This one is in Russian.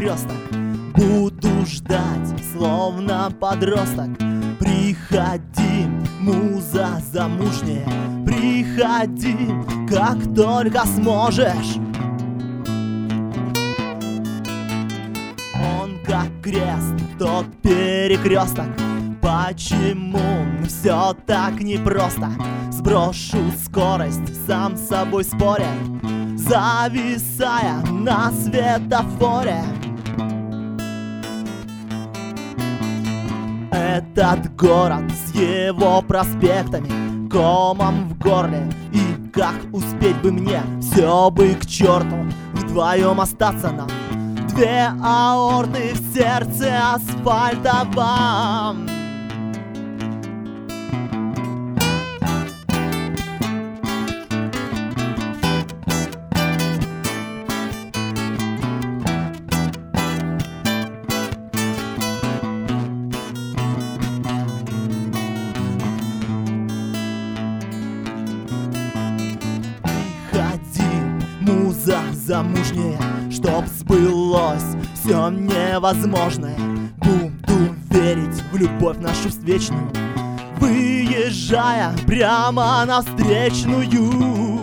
перекресток. Буду ждать, словно подросток. Приходи, муза замужняя, приходи, как только сможешь. Он как крест, тот перекресток. Почему все так непросто? Сброшу скорость, сам с собой споря, зависая на светофоре. Этот город с его проспектами, комом в горле, и как успеть бы мне, все бы к черту, вдвоем остаться нам. Две аорты в сердце асфальтовом. Муза замужняя, чтоб сбылось все невозможное. Буду верить в любовь нашу встречную, выезжая прямо на встречную.